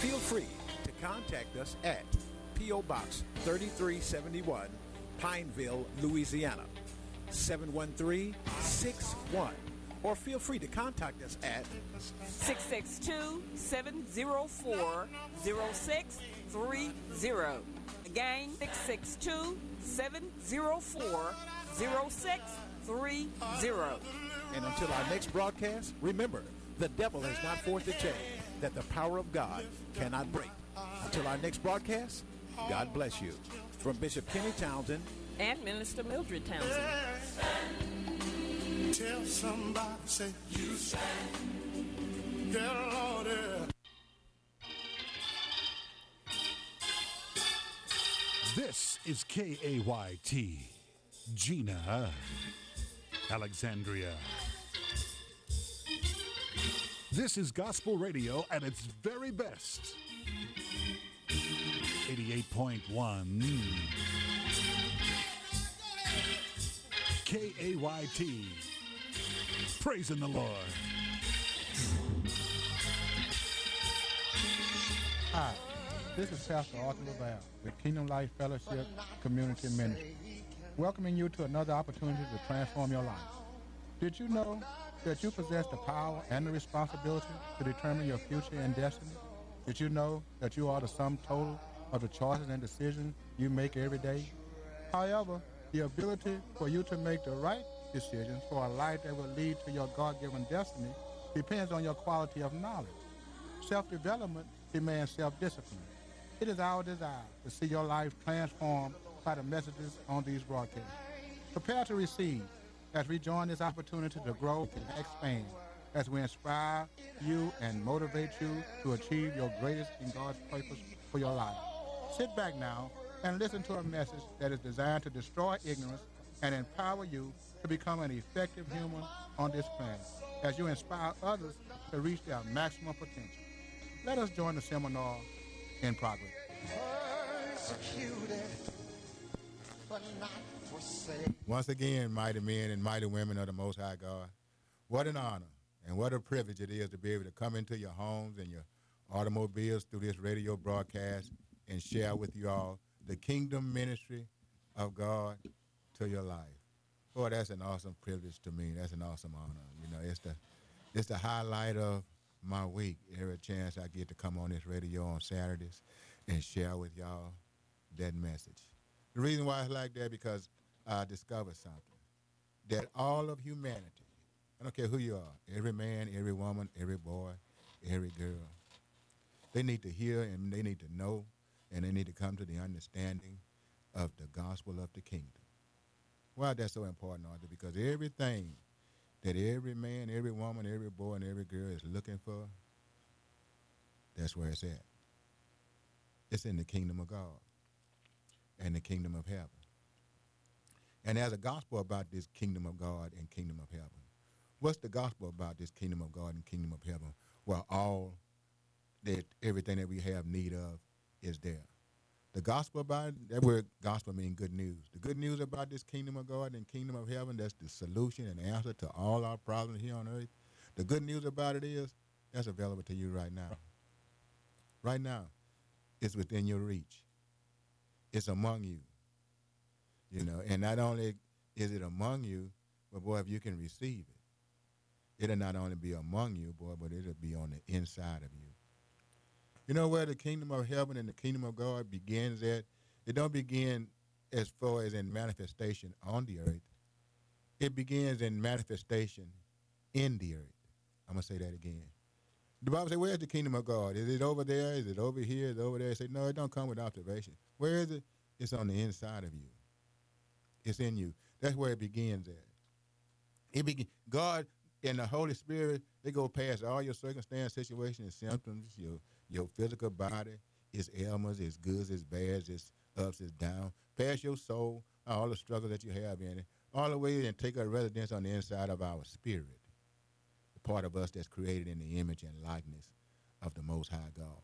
Feel free to contact us at P.O. Box 3371, Pineville, Louisiana, 71361. Or feel free to contact us at 662-704-0630. Again, 662-704-0630. And until our next broadcast, remember, the devil has not forced a chain that the power of God cannot break. Until our next broadcast, God bless you. From Bishop Kenny Townsend and Minister Mildred Townsend. Tell somebody, say, you say, yeah, Lord, yeah. This is KAYT, Gina, Alexandria. This is gospel radio at its very best. 88.1 KAYT. Praising the Lord. Hi, this is Pastor Arthur LaValle with Kingdom Life Fellowship Community Ministry, welcoming you to another opportunity to transform your life. Did you know that you possess the power and the responsibility to determine your future and destiny? Did you know that you are the sum total of the choices and decisions you make every day? However, the ability for you to make the right decisions for a life that will lead to your God-given destiny depends on your quality of knowledge. Self-development demands self-discipline. It is our desire to see your life transformed by the messages on these broadcasts. Prepare to receive as we join this opportunity to grow and expand, as we inspire you and motivate you to achieve your greatest in God's purpose for your life. Sit back now and listen to a message that is designed to destroy ignorance and empower you to become an effective human on this planet, as you inspire others to reach their maximum potential. Let us join the seminar in progress. Persecuted, but not forsaken. Once again, mighty men and mighty women of the Most High God, what an honor and what a privilege it is to be able to come into your homes and your automobiles through this radio broadcast and share with you all the kingdom ministry of God to your life. Boy, that's an awesome privilege to me. That's an awesome honor. You know, it's the highlight of my week. Every chance I get to come on this radio on Saturdays and share with y'all that message. The reason why it's like that because I discovered something, that all of humanity, I don't care who you are, every man, every woman, every boy, every girl, they need to hear and they need to know and they need to come to the understanding of the gospel of the kingdom. Why that's so important, Arthur? Because everything that every man, every woman, every boy, and every girl is looking for, that's where it's at. It's in the kingdom of God and the kingdom of heaven. And there's a gospel about this kingdom of God and kingdom of heaven. What's the gospel about this kingdom of God and kingdom of heaven? Well, everything that we have need of is there. The gospel about it, that word gospel means good news. The good news about this kingdom of God and kingdom of heaven, that's the solution and answer to all our problems here on earth. The good news about it is that's available to you right now. Right now, it's within your reach. It's among you. You know, and not only is it among you, but boy, if you can receive it, it'll not only be among you, boy, but it'll be on the inside of you. You know where the kingdom of heaven and the kingdom of God begins at? It don't begin as far as in manifestation on the earth. It begins in manifestation in the earth. I'm going to say that again. The Bible says, where's the kingdom of God? Is it over there? Is it over here? Is it over there? It say, no, it don't come with observation. Where is it? It's on the inside of you. It's in you. That's where it begins at. God and the Holy Spirit, they go past all your circumstance, situations, and symptoms, your physical body, its ailments, its goods, its bads, its ups, its downs, past your soul, all the struggles that you have in it, all the way and take a residence on the inside of our spirit, the part of us that's created in the image and likeness of the Most High God.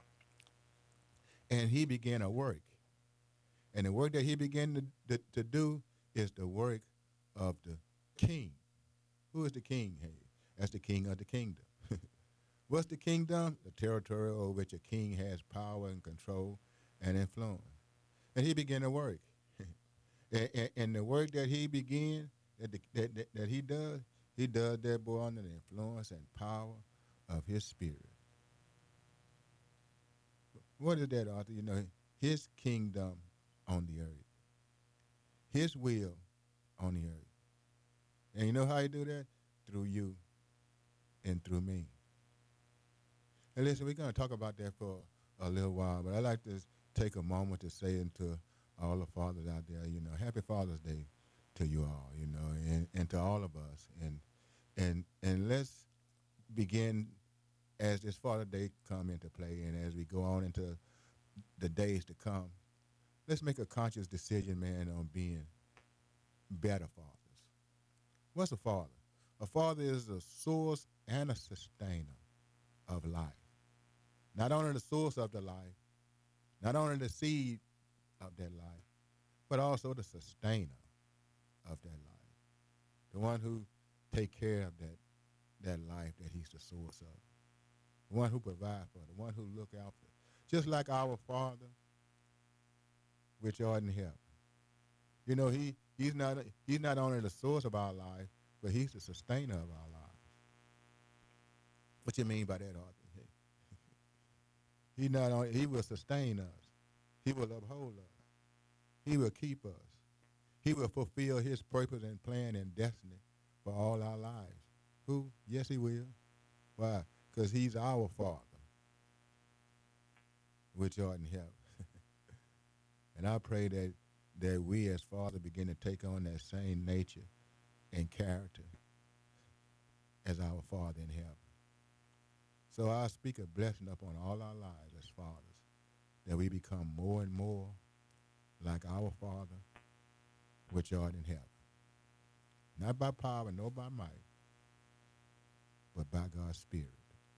And he began a work. And the work that he began to do is the work of the king. Who is the king? Hey, that's the king of the kingdom. What's the kingdom? The territory over which a king has power and control and influence. And he began to work. And the work that he began, that he does that boy under the influence and power of his spirit. What is that, Arthur? You know, his kingdom on the earth. His will on the earth. And you know how he do that? Through you and through me. And listen, we're going to talk about that for a little while, but I'd like to take a moment to say to all the fathers out there, you know, happy Father's Day to you all, you know, and to all of us. And let's begin as this Father's Day come into play and as we go on into the days to come. Let's make a conscious decision, man, on being better fathers. What's a father? A father is a source and a sustainer of life. Not only the source of the life, not only the seed of that life, but also the sustainer of that life. The one who take care of that life that he's the source of. The one who provides for it, the one who look out for it. Just like our Father, which art in heaven. You know, he's not only the source of our life, but he's the sustainer of our lives. What you mean by that, Arthur? He will sustain us. He will uphold us. He will keep us. He will fulfill his purpose and plan and destiny for all our lives. Who? Yes, he will. Why? Because he's our Father, which art in heaven. And I pray that we as fathers begin to take on that same nature and character as our Father in heaven. So I speak a blessing upon all our lives as fathers, that we become more and more like our Father, which art in heaven. Not by power nor by might, but by God's Spirit.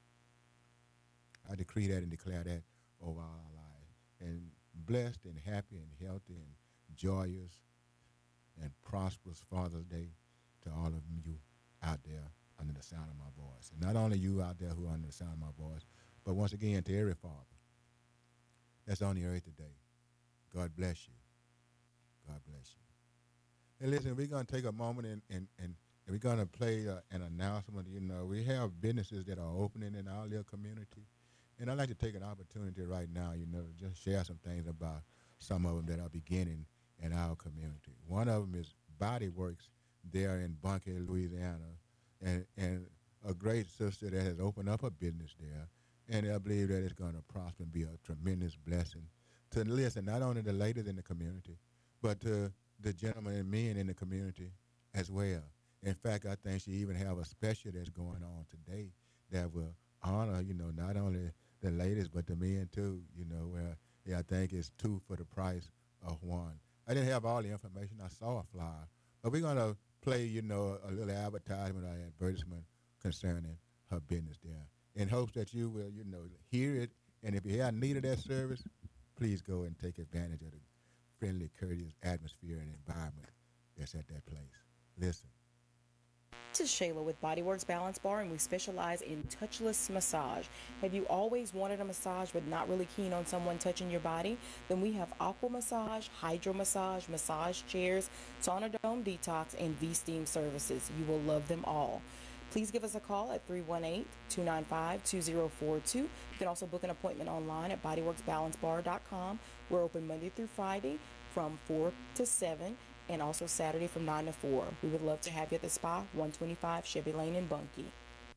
I decree that and declare that over our lives. And blessed and happy and healthy and joyous and prosperous Father's Day to all of you out there under the sound of my voice. And not only you out there who are under the sound of my voice, but once again to every father that's on the earth today. God bless you. God bless you. And listen, we're going to take a moment and we're going to play an announcement. You know, we have businesses that are opening in our little community. And I'd like to take an opportunity right now, you know, to just share some things about some of them that are beginning in our community. One of them is Body Works there in Bunkie, Louisiana, and a great sister that has opened up a business there. And I believe that it's going to prosper and be a tremendous blessing to listen, not only the ladies in the community, but to the gentlemen and men in the community as well. In fact, I think she even have a special that's going on today that will honor, you know, not only the ladies, but the men too, you know, where I think it's 2 for the price of 1. I didn't have all the information. I saw a flyer. But we're going to play, you know, a little advertisement or advertisement concerning her business there in hopes that you will, you know, hear it. And if you have need of that service, please go and take advantage of the friendly, courteous atmosphere and environment that's at that place. Listen. This is Shayla with Bodyworks Balance Bar, and we specialize in touchless massage. Have you always wanted a massage but not really keen on someone touching your body? Then we have aqua massage, hydro massage, massage chairs, sauna dome detox, and V-steam services. You will love them all. Please give us a call at 318-295-2042. You can also book an appointment online at bodyworksbalancebar.com. We're open Monday through Friday from 4 to 7. And also Saturday from 9 to 4. We would love to have you at the spa, 125 Chevy Lane in Bunkie.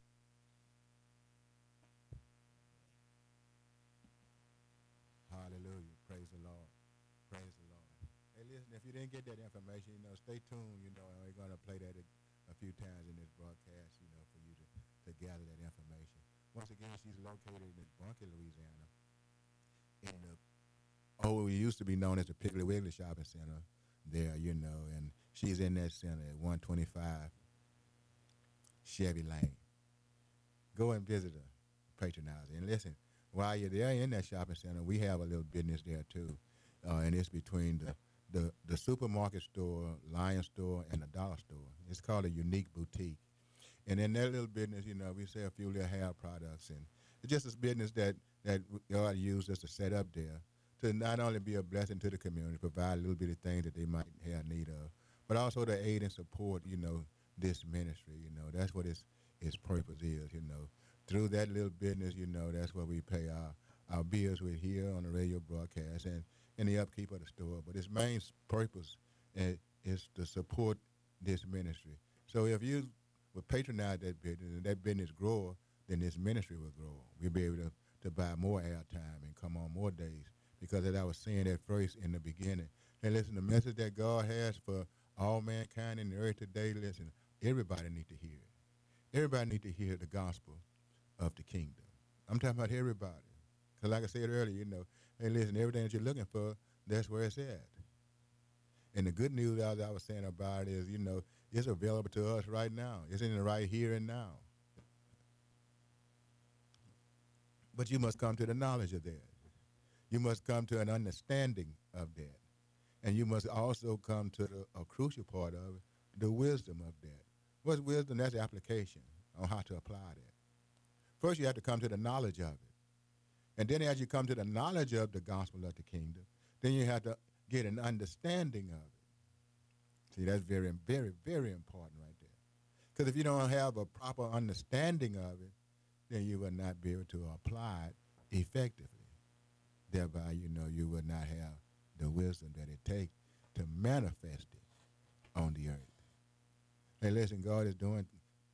Hallelujah. Praise the Lord. Praise the Lord. Hey, listen, if you didn't get that information, you know, stay tuned. You know, we're going to play that a few times in this broadcast, you know, for you to gather that information. Once again, she's located in Bunkie, Louisiana, in the it used to be known as the Piggly Wiggly Shopping Center there, you know, and she's in that center at 125 Chevy Lane. Go and visit her, patronize her. And listen, while you're there in that shopping center, we have a little business there too, and it's between the supermarket store, Lion store, and the dollar store. It's called a Unique Boutique. And in that little business, you know, we sell a few little hair products, and it's just a business that God used us to set up there to not only be a blessing to the community, provide a little bit of things that they might have need of, but also to aid and support, you know, this ministry. You know, that's what its purpose is. You know, through that little business, you know, that's what we pay our bills with here on the radio broadcast and the upkeep of the store. But its main purpose is to support this ministry. So if you would patronize that business and that business grow, then this ministry will grow. We'll be able to buy more airtime and come on more days. Because as I was saying at first in the beginning, and listen, the message that God has for all mankind in the earth today, listen, everybody need to hear it. Everybody need to hear the gospel of the kingdom. I'm talking about everybody. Because like I said earlier, you know, hey, listen, everything that you're looking for, that's where it's at. And the good news, as I was saying about it, is, you know, it's available to us right now. It's in the right here and now. But you must come to the knowledge of that. You must come to an understanding of that. And you must also come to a crucial part of it, the wisdom of that. What's wisdom? That's the application on how to apply that. First, you have to come to the knowledge of it. And then as you come to the knowledge of the gospel of the kingdom, then you have to get an understanding of it. See, that's very, very, very important right there. Because if you don't have a proper understanding of it, then you will not be able to apply it effectively. Thereby, you know, you will not have the wisdom that it takes to manifest it on the earth. Hey, listen, God is doing,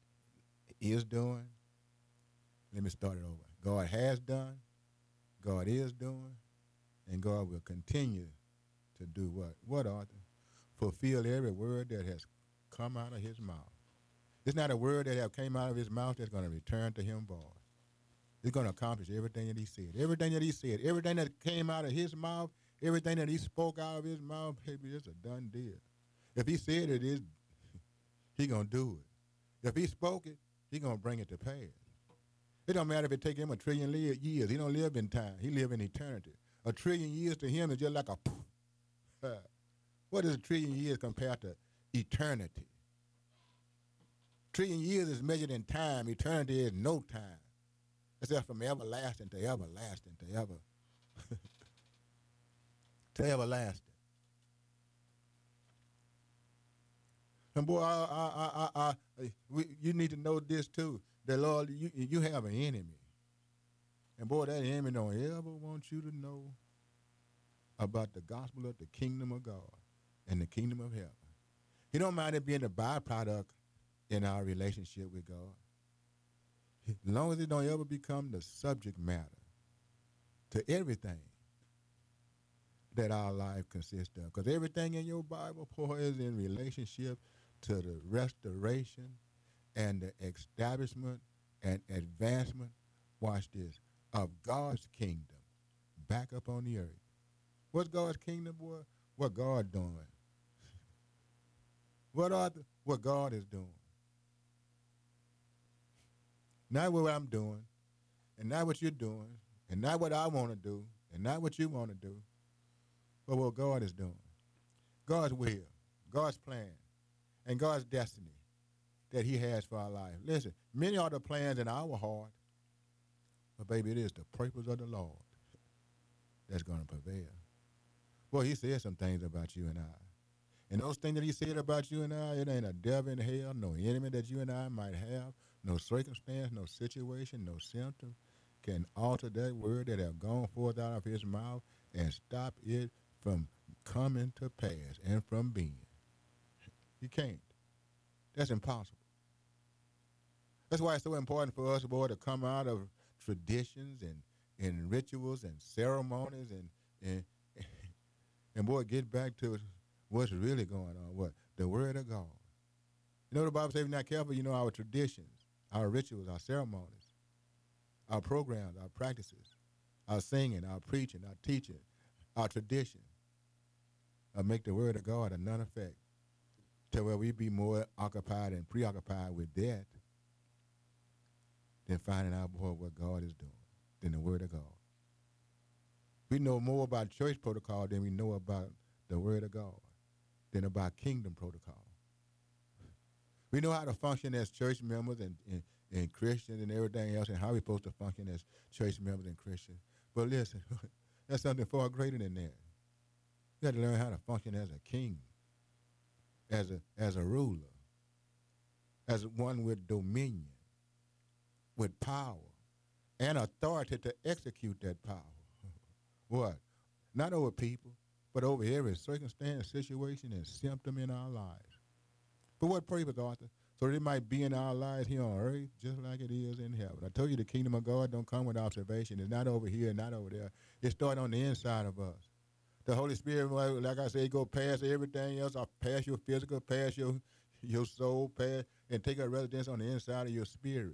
let me start it over. God has done, God is doing, and God will continue to do what? What, Arthur? Fulfill every word that has come out of his mouth. It's not a word that have came out of his mouth that's going to return to him void. He's going to accomplish everything that he said. Everything that he said, everything that came out of his mouth, everything that he spoke out of his mouth, baby, it's a done deal. If he said it, he going to do it. If he spoke it, he going to bring it to pass. It don't matter if it take him 1 trillion years. He don't live in time. He live in eternity. 1 trillion years to him is just like a poof. What is 1 trillion years compared to eternity? 1 trillion years is measured in time. Eternity is no time. Except from everlasting to everlasting to ever. To everlasting. And boy, you need to know this too. That Lord, you have an enemy. And boy, that enemy don't ever want you to know about the gospel of the kingdom of God and the kingdom of heaven. He don't mind it being a byproduct in our relationship with God. As long as it don't ever become the subject matter to everything that our life consists of. Because everything in your Bible, boy, is in relationship to the restoration and the establishment and advancement, watch this, of God's kingdom back up on the earth. What's God's kingdom, boy? What God doing? What God is doing. Not what I'm doing, and not what you're doing, and not what I want to do, and not what you want to do, but what God is doing. God's will, God's plan, and God's destiny that he has for our life. Listen, many are the plans in our heart, but baby, it is the purpose of the Lord that's going to prevail. Well, he said some things about you and I. And those things that he said about you and I, it ain't a devil in hell, no enemy that you and I might have, no circumstance, no situation, no symptom can alter that word that have gone forth out of his mouth and stop it from coming to pass and from being. You can't. That's impossible. That's why it's so important for us, boy, to come out of traditions and rituals and ceremonies and boy, get back to what's really going on. What? The word of God. You know the Bible says if you're not careful, you know our traditions, our rituals, our ceremonies, our programs, our practices, our singing, our preaching, our teaching, our tradition, make the word of God a none effect to where we be more occupied and preoccupied with that than finding out what God is doing, than the word of God. We know more about church protocol than we know about the word of God, than about kingdom protocol. We know how to function as church members and Christians and everything else, and how we're supposed to function as church members and Christians. But listen, that's something far greater than that. You got to learn how to function as a king, as a ruler, as one with dominion, with power, and authority to execute that power. What? Not over people, but over every circumstance, situation, and symptom in our lives. For what purpose, Arthur? So that it might be in our lives here on earth just like it is in heaven. I told you the kingdom of God don't come with observation. It's not over here, not over there. It starts on the inside of us. The Holy Spirit, like I say, go past everything else, past your physical, past your soul, past, and take a residence on the inside of your spirit.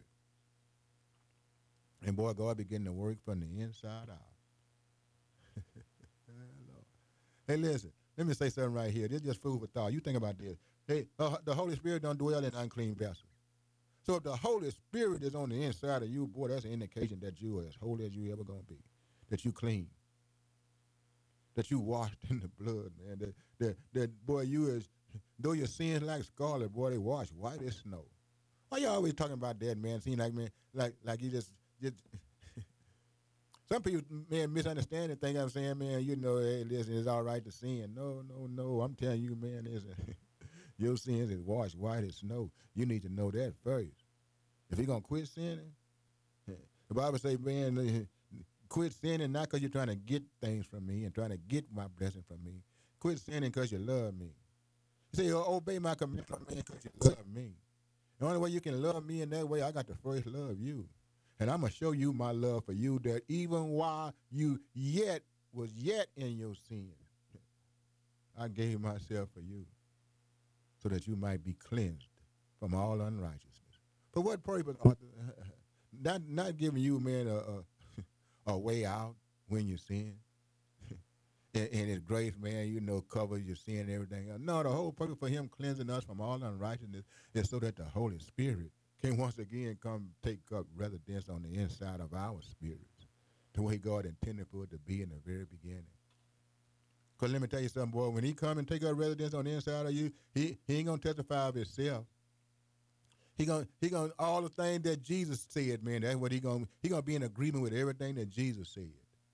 And boy, God begin to work from the inside out. Hey, listen, let me say something right here. This is just food for thought. You think about this. Hey, the Holy Spirit don't dwell in unclean vessels. So if the Holy Spirit is on the inside of you, boy, that's an indication that you are as holy as you ever going to be, that you clean, that you washed in the blood, man, that boy, you is, though your sins like scarlet, boy, they wash white as snow. Why you always talking about that, man? Seem like, man, like you just some people, man, misunderstand and think I'm saying, man, you know, hey, listen, it's all right to sin. No. I'm telling you, man, your sins is washed white as snow. You need to know that first. If you're going to quit sinning, the Bible say, man, quit sinning not because you're trying to get things from me and trying to get my blessing from me. Quit sinning because you love me. You say, obey my commandment, man, because you love me. The only way you can love me in that way, I got to first love you. And I'm going to show you my love for you, that even while you was yet in your sin, I gave myself for you so that you might be cleansed from all unrighteousness. For what purpose? Not giving you, man, a way out when you sin. And his grace, man, you know, covers your sin and everything else. No, the whole purpose for him cleansing us from all unrighteousness is so that the Holy Spirit can once again come take up residence on the inside of our spirits, the way God intended for it to be in the very beginning. Because let me tell you something, boy, when he come and take up residence on the inside of you, he ain't going to testify of himself. He gonna all the things that Jesus said, man, that's what he gonna be in agreement with everything that Jesus said.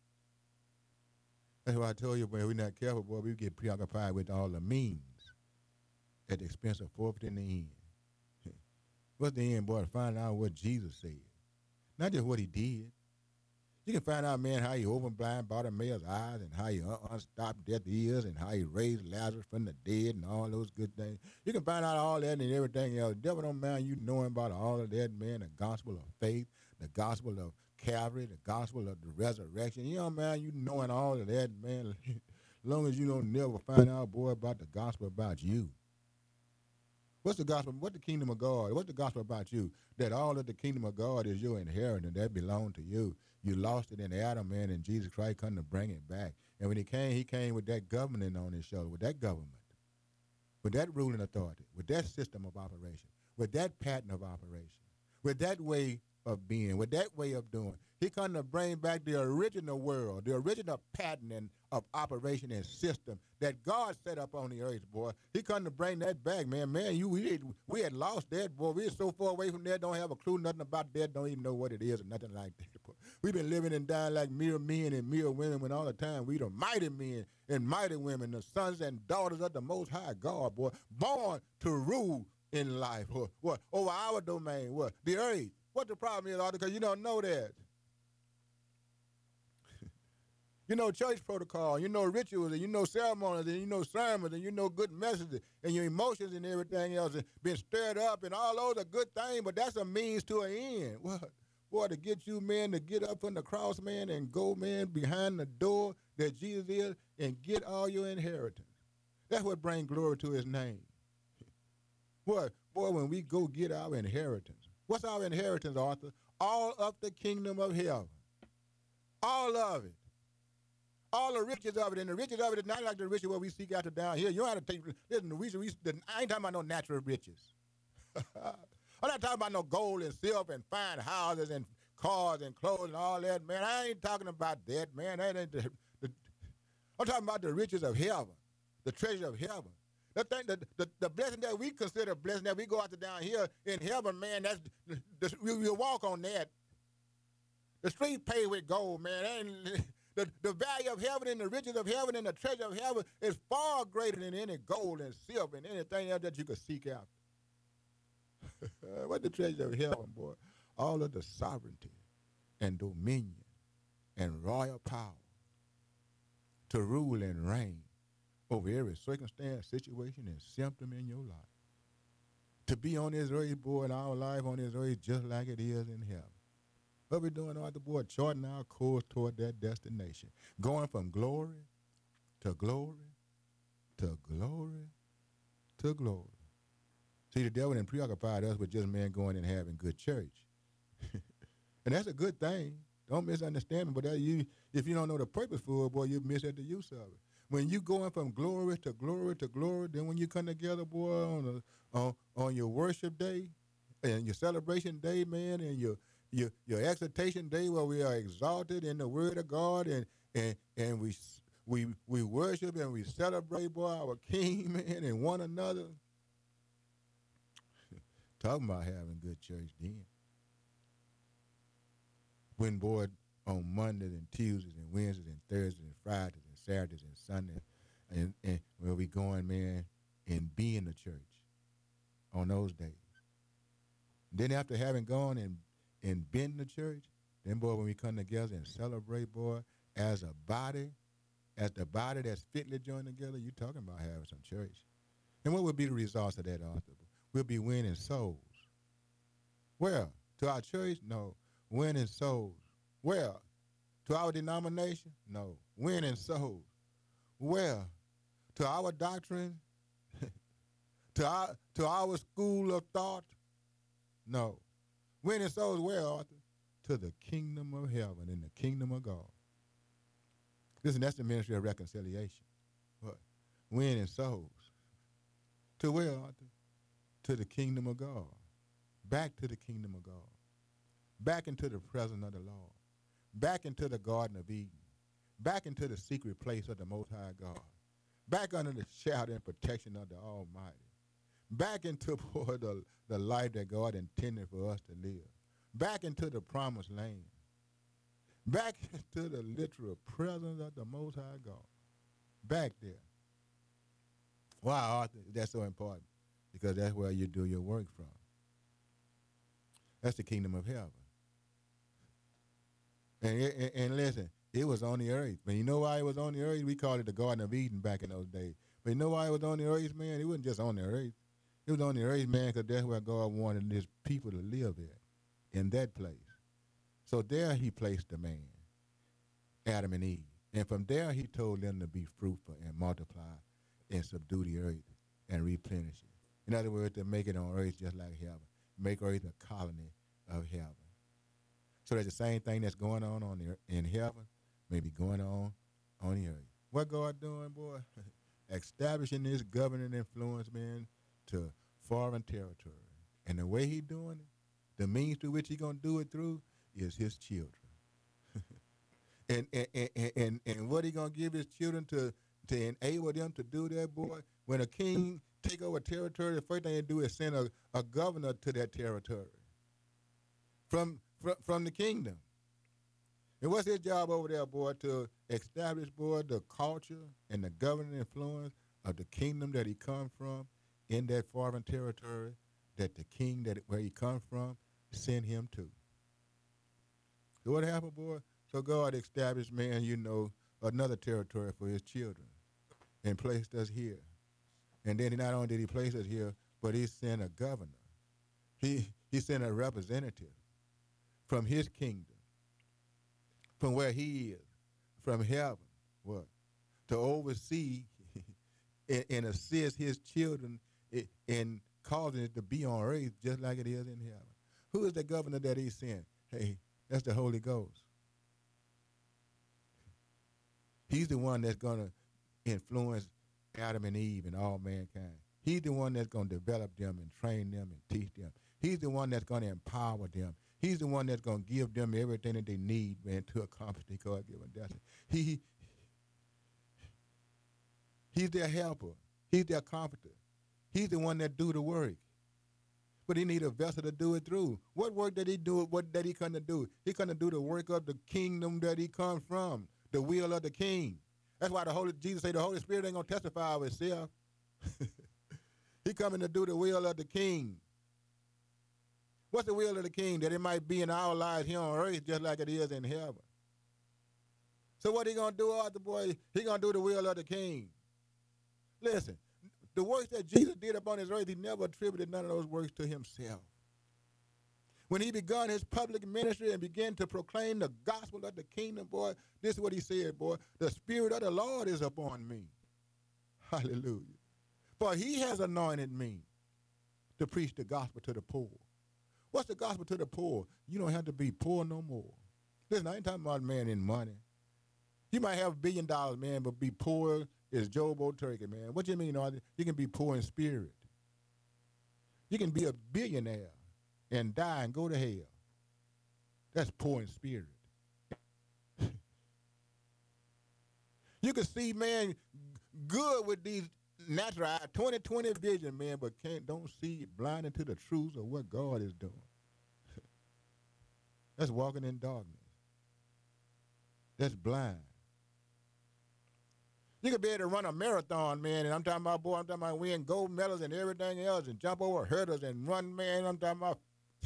That's why I told you, boy, we're not careful, boy, we get preoccupied with all the means at the expense of forfeiting the end. What's the end, boy? To find out what Jesus said. Not just what he did. You can find out, man, how he opened blind Bartimaeus' eyes and how he unstopped deaf ears and how he raised Lazarus from the dead and all those good things. You can find out all that and everything else. The devil don't mind you knowing about all of that, man, the gospel of faith, the gospel of Calvary, the gospel of the resurrection. You know, man, you knowing all of that, man, as long as you don't never find out, boy, about the gospel about you. What's the gospel? What's the kingdom of God? What's the gospel about you? That all of the kingdom of God is your inheritance. That belongs to you. You lost it in Adam, man, and Jesus Christ come to bring it back. And when he came with that government on his shoulder, with that government, with that ruling authority, with that system of operation, with that pattern of operation, with that way of being, with that way of doing. He come to bring back the original world, the original pattern of operation and system that God set up on the earth, boy. He come to bring that back, man. We had lost that, boy. We are so far away from that, don't have a clue, nothing about that, don't even know what it is or nothing like that, boy. We've been living and dying like mere men and mere women when all the time we the mighty men and mighty women, the sons and daughters of the Most High God, boy, born to rule in life, what? Over our domain, what? The earth. What the problem is, Arthur, because you don't know that. You know church protocol, you know rituals, and you know ceremonies, and you know sermons, and you know good messages, and your emotions and everything else and been stirred up, and all those are good things, but that's a means to an end. What? Boy, to get you, man, to get up from the cross, man, and go, man, behind the door that Jesus is and get all your inheritance. That's what brings glory to his name. Boy, when we go get our inheritance, what's our inheritance, Arthur? All of the kingdom of heaven. All of it. All the riches of it. And the riches of it is not like the riches what we seek after down here. You don't have to take, listen, I ain't talking about no natural riches. I'm not talking about no gold and silver and fine houses and cars and clothes and all that, man. I ain't talking about that, man. That ain't I'm talking about the riches of heaven, the treasure of heaven. The blessing that we consider blessing that we go out to down here in heaven, man, we'll walk on that. The street paved with gold, man. And the value of heaven and the riches of heaven and the treasure of heaven is far greater than any gold and silver and anything else that you could seek out. What the treasure of heaven, boy? All of the sovereignty and dominion and royal power to rule and reign over every circumstance, situation, and symptom in your life. To be on this earth, boy, in our life on this earth just like it is in heaven. What we doing out the board, charting our course toward that destination, going from glory to glory to glory to glory. See, the devil didn't preoccupy us with just man going and having good church. And that's a good thing. Don't misunderstand me, but if you don't know the purpose for it, boy, you miss at the use of it. When you going from glory to glory to glory, then when you come together, boy, on your worship day and your celebration day, man, and your exaltation day where we are exalted in the word of God and we worship and we celebrate, boy, our King, man, and one another. Talking about having good church then. When, boy, on Mondays and Tuesdays and Wednesdays and Thursdays and Fridays and Saturdays and Sundays, and where we going, man, and be in the church on those days. Then after having gone and been in the church, then, boy, when we come together and celebrate, boy, as a body, as the body that's fitly joined together, you talking about having some church. And what would be the results of that, Arthur? We'll be winning souls. Where? To our church? No. Winning souls. Where? To our denomination? No. Winning souls. Where? To our doctrine? to our school of thought? No. Winning souls where, Arthur? To the kingdom of heaven and the kingdom of God. Listen, that's the ministry of reconciliation. What? Winning souls. To where, Arthur? To the kingdom of God. Back to the kingdom of God. Back into the presence of the Lord. Back into the Garden of Eden. Back into the secret place of the Most High God. Back under the shadow and protection of the Almighty. Back into, boy, the life that God intended for us to live. Back into the promised land. Back into the literal presence of the Most High God. Back there. Why, Arthur, that's so important? Because that's where you do your work from. That's the kingdom of heaven. And listen, it was on the earth. But you know why it was on the earth? We called it the Garden of Eden back in those days. But you know why it was on the earth, man? It wasn't just on the earth. It was on the earth, man, because that's where God wanted his people to live in that place. So there he placed the man, Adam and Eve. And from there he told them to be fruitful and multiply and subdue the earth and replenish it. In other words, to make it on earth just like heaven. Make earth a colony of heaven. So there's the same thing that's going on in heaven may be going on the earth. What God doing, boy? Establishing this governing influence, man, to foreign territory. And the way he doing it, the means through which he going to do it through is his children. and what he going to give his children to enable them to do that, boy? When a king take over territory, the first thing they do is send a governor to that territory from the kingdom. And what's his job over there, boy? To establish, boy, the culture and the governing influence of the kingdom that he come from in that foreign territory that the king where he come from sent him to. So what happened, boy? So God established, man, another territory for his children and placed us here. And then not only did he place us here, but he sent a governor. He sent a representative from his kingdom, from where he is, from heaven, what? To oversee and assist his children in causing it to be on earth just like it is in heaven. Who is the governor that he sent? Hey, that's the Holy Ghost. He's the one that's going to influence Adam and Eve and all mankind. He's the one that's going to develop them and train them and teach them. He's the one that's going to empower them. He's the one that's going to give them everything that they need, man, to accomplish their God-given destiny. He's their helper. He's their comforter. He's the one that do the work. But he need a vessel to do it through. What work did he do? What did he come to do? He come to do the work of the kingdom that he come from, the will of the king. That's why Jesus said the Holy Spirit ain't going to testify of himself. He coming to do the will of the king. What's the will of the king? That it might be in our lives here on earth just like it is in heaven. So what he going to do, Arthur boy? He going to do the will of the king. Listen, the works that Jesus did upon this earth, he never attributed none of those works to himself. When he began his public ministry and began to proclaim the gospel of the kingdom, boy, this is what he said, boy. The Spirit of the Lord is upon me. Hallelujah. For he has anointed me to preach the gospel to the poor. What's the gospel to the poor? You don't have to be poor no more. Listen, I ain't talking about a man in money. You might have $1 billion, man, but be poor as Job old turkey, man. What you mean, Arthur? You can be poor in spirit. You can be a billionaire and die and go to hell. That's poor in spirit. You can see, man, good with these natural eye, 20/20 vision, man, but don't see it, blinded to the truth of what God is doing. That's walking in darkness. That's blind. You could be able to run a marathon, man, and I'm talking about win gold medals and everything else and jump over hurdles and run, man, I'm talking about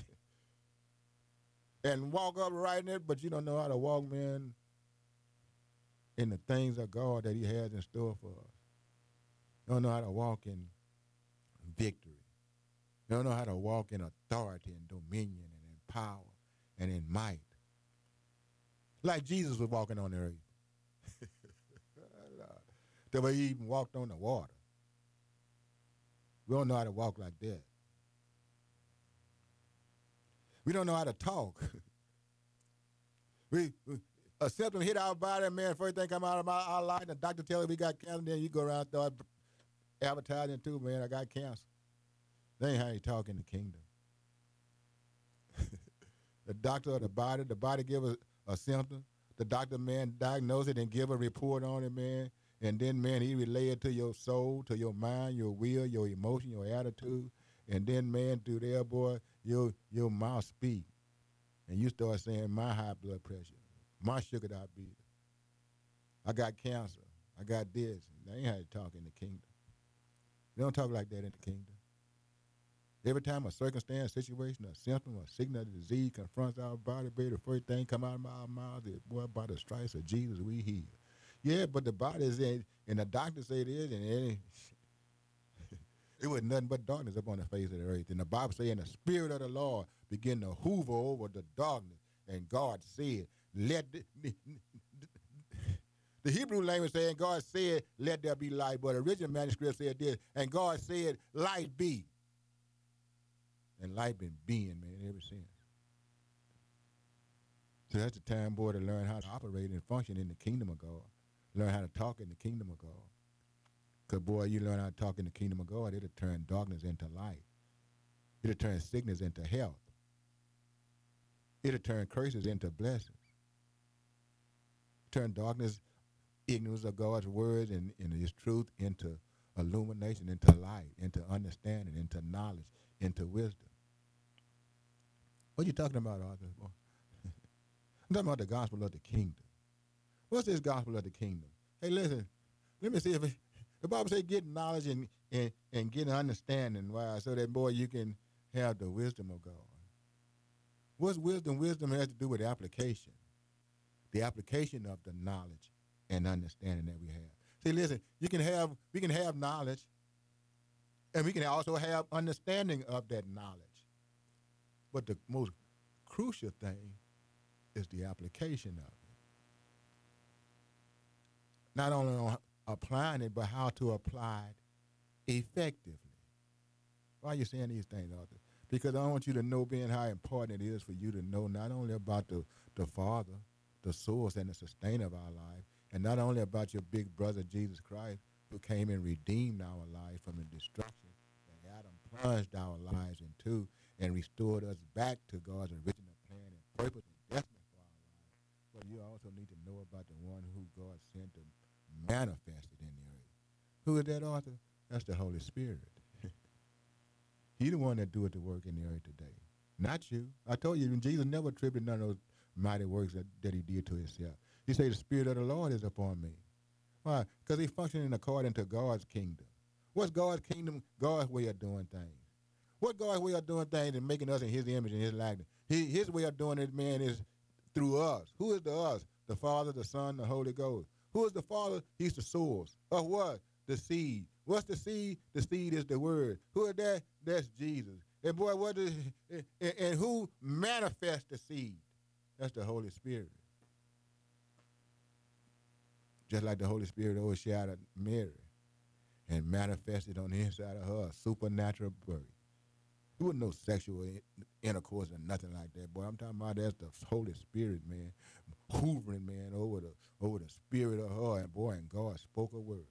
and walk upright in it, but you don't know how to walk, man, in the things of God that he has in store for us. You don't know how to walk in victory. You don't know how to walk in authority and dominion and in power and in might. Like Jesus was walking on the earth. The way he even walked on the water. We don't know how to walk like that. We don't know how to talk. A symptom hit our body, man, first thing come out of our life, and the doctor tells us we got cancer, then you go around and start advertising too, man, I got cancer. That ain't how you talk in the kingdom. The doctor of the body give a symptom. The doctor, man, diagnose it and give a report on it, man. And then, man, he relay it to your soul, to your mind, your will, your emotion, your attitude. And then, man, through there, boy, your mouth speak. And you start saying, my high blood pressure, my sugar diabetes, I got cancer, I got this. That ain't how you talk in the kingdom. You don't talk like that in the kingdom. Every time a circumstance, situation, a symptom, a sickness, a disease confronts our body, baby, the first thing come out of our mouths is, boy, by the stripes of Jesus, we heal. Yeah, but the body is in, and the doctor say it is, and it was nothing but darkness up on the face of the earth. And the Bible say, and the Spirit of the Lord began to hoover over the darkness. And God said, let the Hebrew language saying, God said, let there be light. But the original manuscript said this, and God said, light be. And light been being, man, ever since. So that's the time, boy, to learn how to operate and function in the kingdom of God. Learn how to talk in the kingdom of God. Because, boy, you learn how to talk in the kingdom of God, it'll turn darkness into light. It'll turn sickness into health. It'll turn curses into blessings. Turn darkness, ignorance of God's words and his truth into illumination, into light, into understanding, into knowledge, into wisdom. What are you talking about, Arthur? I'm talking about the gospel of the kingdom. What's this gospel of the kingdom? Hey, listen, let me see if the Bible says get knowledge and get understanding, why? So that, boy, you can have the wisdom of God. What's wisdom? Wisdom has to do with application. The application of the knowledge and understanding that we have. See, listen, we can have knowledge, and we can also have understanding of that knowledge. But the most crucial thing is the application of it. Not only on applying it, but how to apply it effectively. Why are you saying these things, Arthur? Because I want you to know, Ben, how important it is for you to know not only about the Father, the source and the sustainer of our life, and not only about your big brother, Jesus Christ, who came and redeemed our life from the destruction that Adam plunged our lives into and restored us back to God's original plan and purpose and destiny for our lives. But you also need to know about the one who God sent to manifest it in the earth. Who is that, Arthur? That's the Holy Spirit. He the one that do it to work in the earth today, not you. I told you, Jesus never attributed none of those mighty works that he did to himself. He said, the Spirit of the Lord is upon me. Why? Because he's functioning according to God's kingdom. What's God's kingdom? God's way of doing things. What God's way of doing things and making us in his image and his likeness. His way of doing it, man, is through us. Who is the us? The Father, the Son, the Holy Ghost. Who is the Father? He's the source. Of what? The seed. What's the seed? The seed is the word. Who is that? That's Jesus. And boy, and who manifests the seed? That's the Holy Spirit. Just like the Holy Spirit overshadowed Mary and manifested on the inside of her a supernatural birth. There wasn't no sexual intercourse or nothing like that, boy. I'm talking about that's the Holy Spirit, man, hoovering, man, over the spirit of her, and boy, and God spoke a word.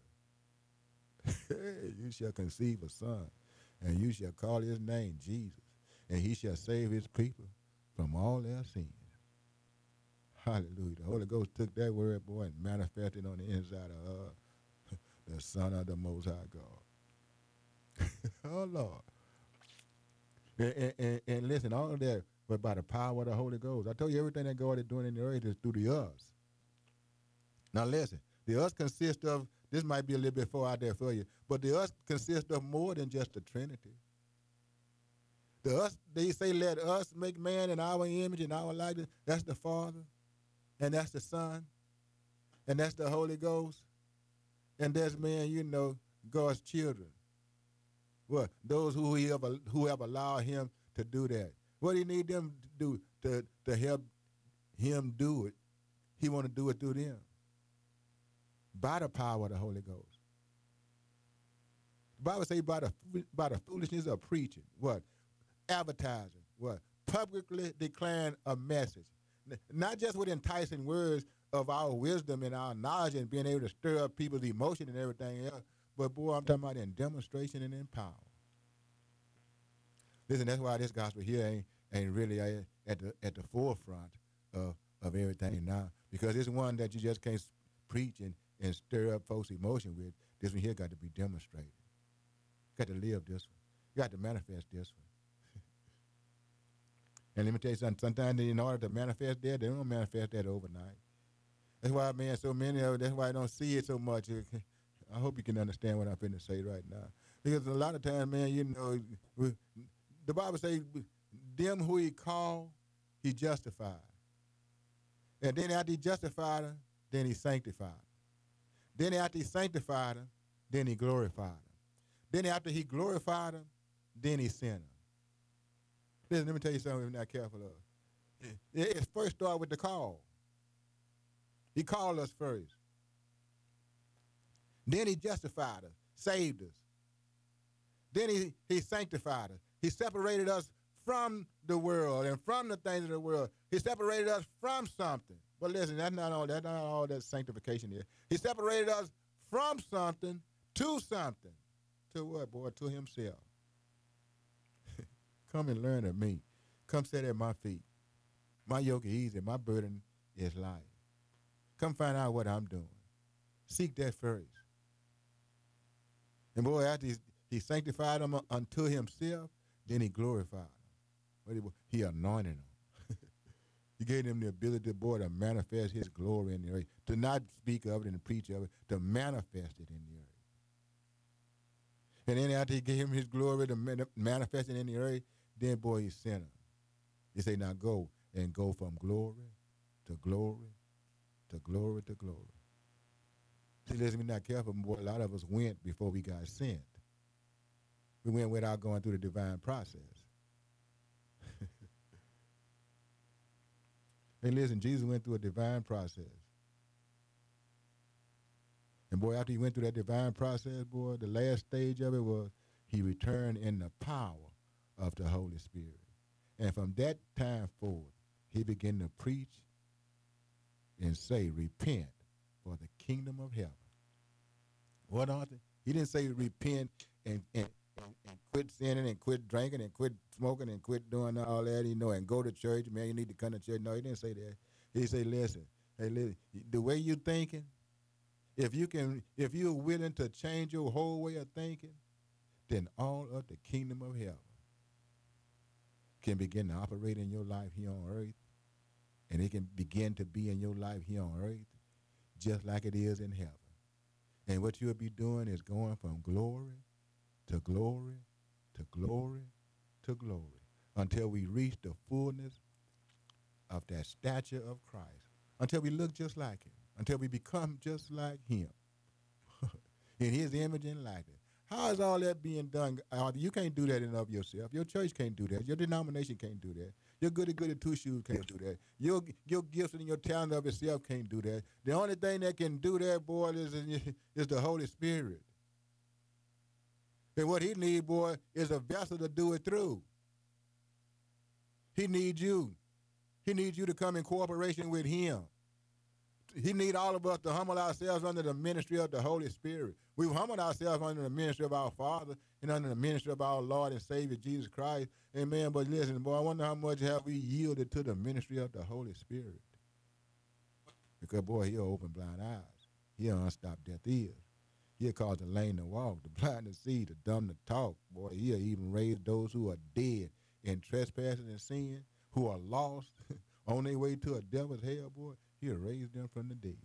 You shall conceive a son, and you shall call his name Jesus, and he shall save his people from all their sins. Hallelujah. The Holy Ghost took that word, boy, and manifested on the inside of her, the Son of the Most High God. Oh, Lord. And listen, all of that, but by the power of the Holy Ghost. I told you everything that God is doing in the earth is through the us. Now listen, the us consists of, this might be a little bit far out there for you, but the us consists of more than just the Trinity. The us, they say, let us make man in our image and our likeness. That's the Father, and that's the Son, and that's the Holy Ghost, and that's, man, you know, God's children. What? Those who have allowed him to do that. What do he need them to do to help him do it? He want to do it through them. By the power of the Holy Ghost. The Bible says by the foolishness of preaching. What? Advertising. What? Publicly declaring a message. Not just with enticing words of our wisdom and our knowledge and being able to stir up people's emotion and everything else, but boy, I'm talking about in demonstration and in power. Listen, that's why this gospel here ain't really at the forefront of everything now, because it's one that you just can't preach and stir up folks' emotion with. This one here got to be demonstrated. Got to live this one. You got to manifest this one. And let me tell you something. Sometimes in order to manifest that, they don't manifest that overnight. That's why, man, so many of them, that's why I don't see it so much. I hope you can understand what I'm finna say right now. Because a lot of times, man, you know, the Bible says, them who he called, he justified. And then after he justified them, then he sanctified them. Then after he sanctified them, then he glorified them. Then after he glorified them, then he sent them. Listen, let me tell you something we're not careful of. It first started with the call. He called us first. Then he justified us, saved us. Then he sanctified us. He separated us from the world and from the things of the world. He separated us from something. But listen, that's not all that sanctification is. He separated us from something to something. To what, boy? To himself. Come and learn of me. Come sit at my feet. My yoke is easy. My burden is light. Come find out what I'm doing. Seek that first. And boy, after he sanctified them unto himself, then he glorified them. He anointed them. He gave them the ability, boy, to manifest his glory in the earth, to not speak of it and preach of it, to manifest it in the earth. And then after he gave him his glory to manifest it in the earth, then, boy, he sent him. He said, now go, and go from glory to glory to glory to glory. See, listen, we're not careful, boy, a lot of us went before we got sent. We went without going through the divine process. Hey, listen, Jesus went through a divine process. And boy, after he went through that divine process, boy, the last stage of it was he returned in the power of the Holy Spirit. And from that time forward, he began to preach and say, repent, for the kingdom of heaven. What, Arthur? He didn't say repent and quit sinning and quit drinking and quit smoking and quit doing all that, you know, and go to church. Man, you need to come to church. No, he didn't say that. He said, listen, the way you're thinking, if you're willing to change your whole way of thinking, then all of the kingdom of heaven can begin to operate in your life here on earth, and it can begin to be in your life here on earth just like it is in heaven. And what you'll be doing is going from glory to glory to glory to glory until we reach the fullness of that stature of Christ, until we look just like him, until we become just like him in his image and likeness. How is all that being done? You can't do that in of yourself. Your church can't do that. Your denomination can't do that. Your goody two shoes can't do that. Your gifts and your talent of itself can't do that. The only thing that can do that, boy, is the Holy Spirit. And what he needs, boy, is a vessel to do it through. He needs you. He needs you to come in cooperation with him. He needs all of us to humble ourselves under the ministry of the Holy Spirit. We've humbled ourselves under the ministry of our Father and under the ministry of our Lord and Savior, Jesus Christ. Amen. But listen, boy, I wonder how much have we yielded to the ministry of the Holy Spirit. Because, boy, he'll open blind eyes. He'll unstop deaf ears. He'll cause the lame to walk, the blind to see, the dumb to talk. Boy, he'll even raise those who are dead in trespassing and sin, who are lost on their way to a devil's hell, boy. He'll raise them from the dead.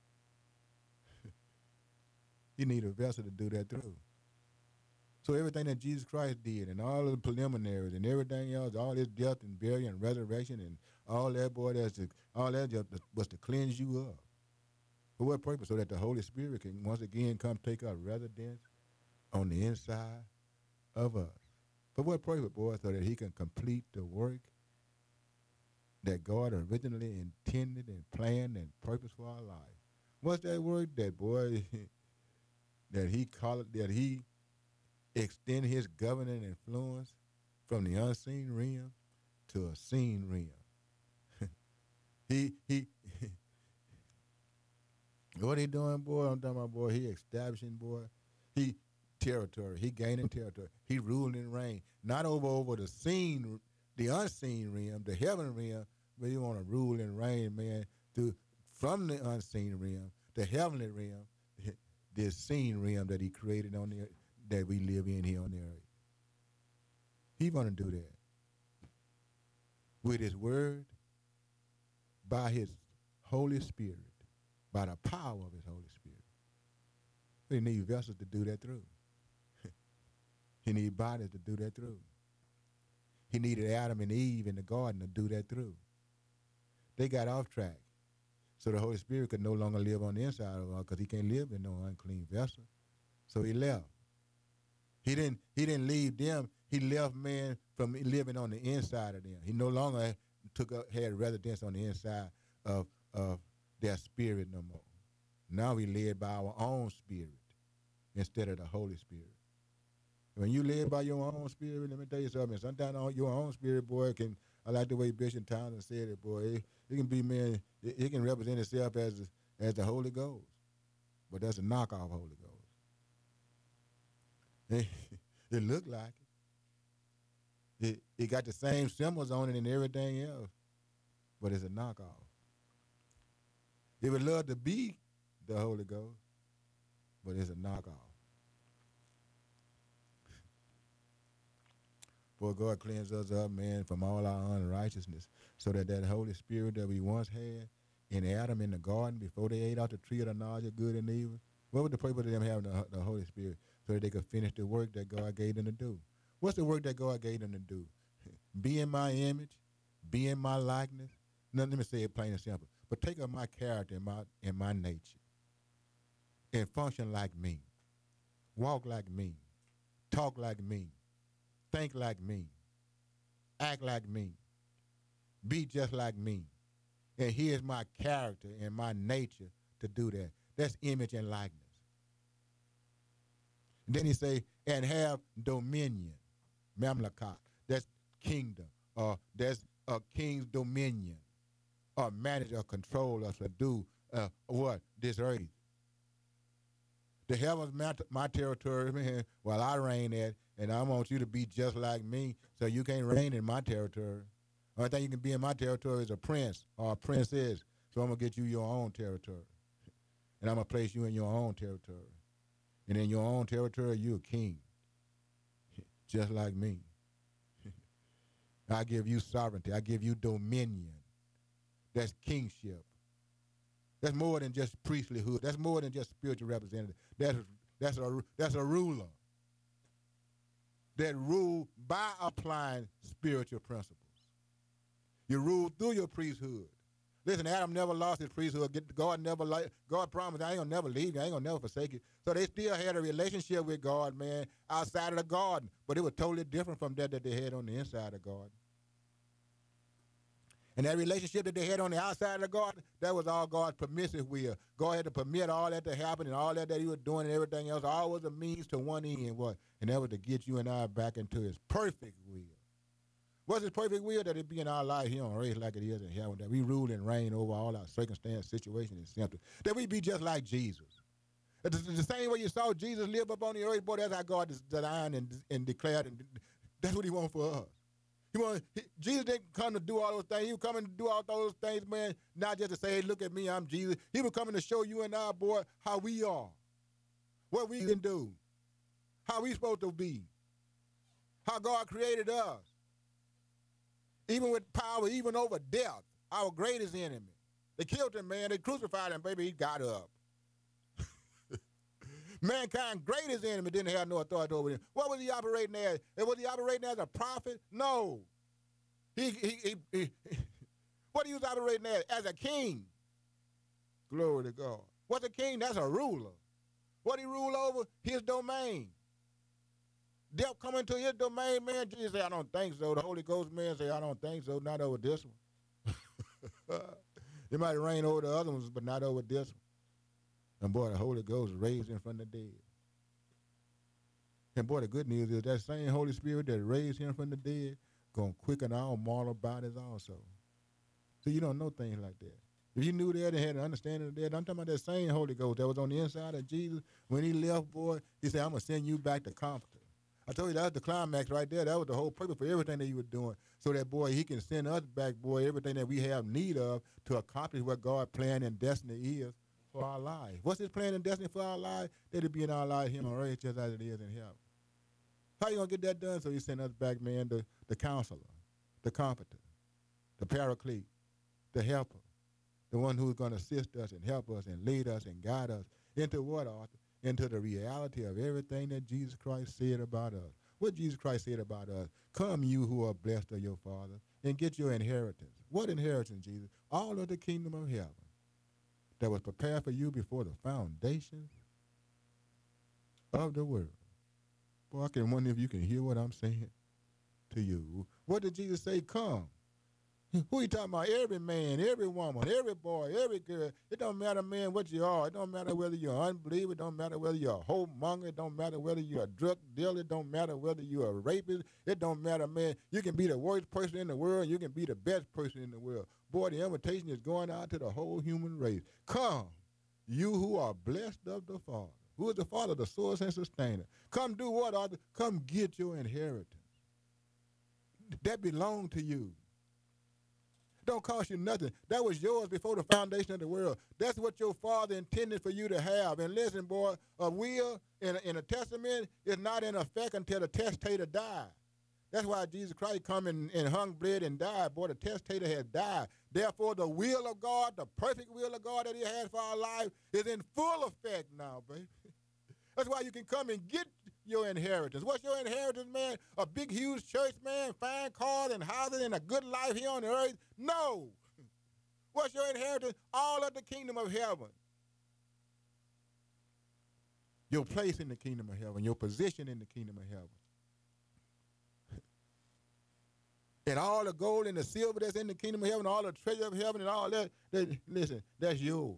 You need a vessel to do that through. So everything that Jesus Christ did and all of the preliminaries and everything else, all his death and burial and resurrection and all that, boy, all that just was to cleanse you up. For what purpose? So that the Holy Spirit can once again come take up residence on the inside of us. For what purpose, boy? So that he can complete the work that God originally intended and planned and purposed for our life. What's that word? That, boy, that he extend his governing influence from the unseen realm to a seen realm. he what he doing, boy? I'm talking about, boy, he establishing, boy. He gaining territory. He ruling and reign. Not over the seen, the unseen realm, the heaven realm, but he want to rule and reign, man, from the unseen realm, the heavenly realm, this seen realm that he created on the that we live in here on the earth. He want to do that with his word, by his Holy Spirit, by the power of his Holy Spirit. He need vessels to do that through. He need bodies to do that through. He needed Adam and Eve in the garden to do that through. They got off track. So the Holy Spirit could no longer live on the inside of us because he can't live in no unclean vessel. So he left. He didn't leave them. He left man from living on the inside of them. He no longer had residence on the inside of their spirit no more. Now we led by our own spirit instead of the Holy Spirit. When you live by your own spirit, let me tell you something. Sometimes your own spirit, boy, I like the way Bishop Townsend said it, boy. It can be, man, it can represent itself as the Holy Ghost. But that's a knockoff Holy Ghost. It looked like it. It got the same symbols on it and everything else, but it's a knockoff. It would love to be the Holy Ghost, but it's a knockoff. For God cleanse us up, man, from all our unrighteousness, so that Holy Spirit that we once had in Adam in the garden before they ate out the tree of the knowledge of good and evil, what was the purpose of them having the Holy Spirit? So that they could finish the work that God gave them to do. What's the work that God gave them to do? Be in my image, be in my likeness. Now, let me say it plain and simple. But take up my character and my nature and function like me, walk like me, talk like me, think like me, act like me, be just like me. And here's my character and my nature to do that. That's image and likeness. And then he say, and have dominion, mamlakat. That's kingdom, or that's a king's dominion, or manage or control or subdue what? This earth. The heavens my territory, man, while I reign at, and I want you to be just like me, so you can't reign in my territory. Only thing you can be in my territory is a prince or a princess, so I'm going to get you your own territory. And I'm going to place you in your own territory. And in your own territory, you're a king. just like me. I give you sovereignty. I give you dominion. That's kingship. That's more than just priestlyhood. That's more than just spiritual representative. That's a ruler that rule by applying spiritual principles. You rule through your priesthood. Listen, Adam never lost his priesthood. God promised, I ain't gonna never leave you. I ain't gonna never forsake you. So they still had a relationship with God, man, outside of the garden. But it was totally different from that they had on the inside of the garden. And that relationship that they had on the outside of the garden, that was all God's permissive will. God had to permit all that to happen and all that he was doing and everything else. All was a means to one end. What? And that was to get you and I back into his perfect will. What's his perfect will? That it be in our life here on earth like it is in heaven. That we rule and reign over all our circumstances, situations, and symptoms. That we be just like Jesus. The same way you saw Jesus live up on the earth, boy, that's how God designed and declared. And that's what he wants for us. Jesus didn't come to do all those things. He was coming to do all those things, man, not just to say, hey, look at me, I'm Jesus. He was coming to show you and I, boy, how we are, what we can do, how we supposed to be, how God created us. Even with power, even over death, our greatest enemy. They killed him, man. They crucified him, baby. He got up. Mankind's greatest enemy didn't have no authority over him. What was he operating as? Was he operating as a prophet? No. What he was operating as a king. Glory to God. What's a king? That's a ruler. What he ruled over? His domain. Death come into his domain, man. Jesus said, I don't think so. The Holy Ghost man say, I don't think so. Not over this one. It might reign over the other ones, but not over this one. And boy, the Holy Ghost raised him from the dead. And boy, the good news is that same Holy Spirit that raised him from the dead gonna quicken our mortal bodies also. So you don't know things like that. If you knew that and had an understanding of that, I'm talking about that same Holy Ghost that was on the inside of Jesus. When he left, boy, he said, I'm gonna send you back the Comforter. I told you that was the climax right there. That was the whole purpose for everything that he was doing. So that, boy, he can send us back, boy, everything that we have need of to accomplish what God's plan and destiny is for our life. What's his plan and destiny for our life? That it be in our life here on earth just as it is in heaven. How you going to get that done? So he sent us back, man, the counselor, the comforter, the paraclete, the helper, the one who's going to assist us and help us and lead us and guide us into what, Arthur? Into the reality of everything that Jesus Christ said about us. What Jesus Christ said about us. Come you who are blessed of your Father and get your inheritance. What inheritance, Jesus? All of the kingdom of heaven that was prepared for you before the foundations of the world. Boy, I can wonder if you can hear what I'm saying to you. What did Jesus say? Come. Who he talking about? Every man, every woman, every boy, every girl. It don't matter, man, what you are. It don't matter whether you're an unbeliever. It don't matter whether you're a homemonger. It don't matter whether you're a drug dealer. It don't matter whether you're a rapist. It don't matter, man. You can be the worst person in the world. You can be the best person in the world. Boy, the invitation is going out to the whole human race. Come, you who are blessed of the Father. Who is the Father? The source and sustainer. Come do what, Arthur? Come get your inheritance. That belongs to you. Don't cost you nothing. That was yours before the foundation of the world. That's what your Father intended for you to have. And listen, boy, a will in a testament is not in effect until the testator dies. That's why Jesus Christ come and hung, bled, and died. Boy, the testator has died. Therefore, the will of God, the perfect will of God that he has for our life is in full effect now, baby. That's why you can come and get your inheritance. What's your inheritance, man? A big, huge church, man, fine cars and houses and a good life here on the earth? No. What's your inheritance? All of the kingdom of heaven. Your place in the kingdom of heaven, your position in the kingdom of heaven. And all the gold and the silver that's in the kingdom of heaven, all the treasure of heaven and all that, listen, that's yours.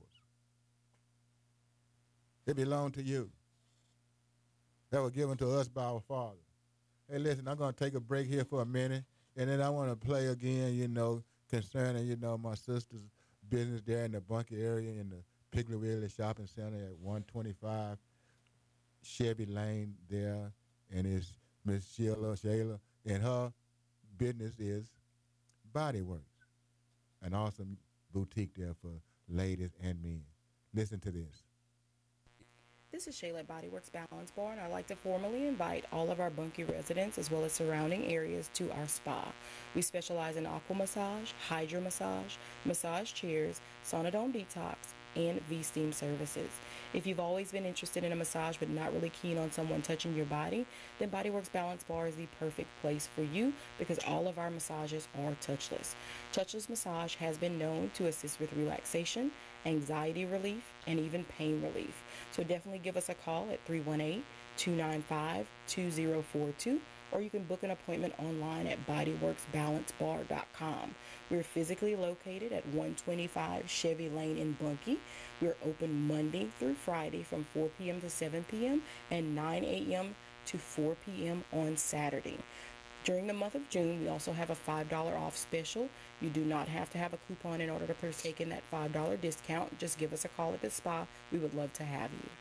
It belongs to you. That was given to us by our Father. Hey, listen, I'm going to take a break here for a minute, and then I want to play again, concerning, my sister's business there in the Bunker area in the Piggly Wiggly Shopping Center at 125 Chevy Lane there, and it's Miss Shayla, and her business is Body Works, an awesome boutique there for ladies and men. Listen to this. This is Shayla at Bodyworks Balance Bar, and I'd like to formally invite all of our Bunkie residents as well as surrounding areas to our spa. We specialize in aqua massage, hydro massage chairs, sauna detox, and V-steam services. If you've always been interested in a massage but not really keen on someone touching your body, then Bodyworks Balance Bar is the perfect place for you because all of our massages are touchless. Touchless massage has been known to assist with relaxation, anxiety relief, and even pain relief. So definitely give us a call at 318-295-2042, or you can book an appointment online at bodyworksbalancebar.com. We're physically located at 125 Chevy Lane in Bunkie. We're open Monday through Friday from 4 p.m. to 7 p.m. and 9 a.m. to 4 p.m. on Saturday. During the month of June, we also have a $5 off special. You do not have to have a coupon in order to partake in that $5 discount. Just give us a call at the spa. We would love to have you.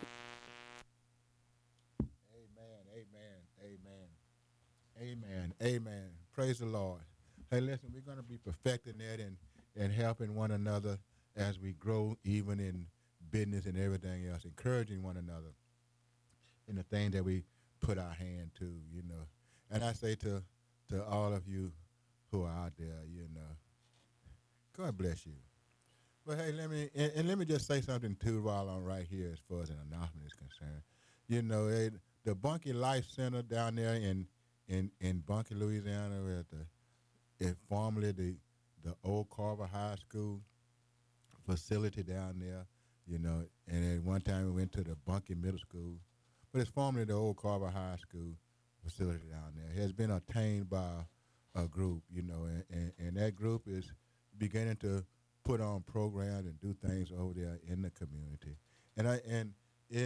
Amen. Praise the Lord. Hey, listen, we're going to be perfecting that and helping one another as we grow, even in business and everything else, encouraging one another in the thing that we put our hand to, you know. And I say to all of you who are out there, you know, God bless you. But hey, let me just say something too while I'm right here as far as an announcement is concerned. You know, the Bunkie Life Center down there in Bunkie, Louisiana, where it's formerly the old Carver High School facility down there, you know, and at one time we went to the Bunkie Middle School, but it's formerly the old Carver High School facility down there. It has been obtained by a group, you know, and that group is beginning to put on programs and do things over there in the community, and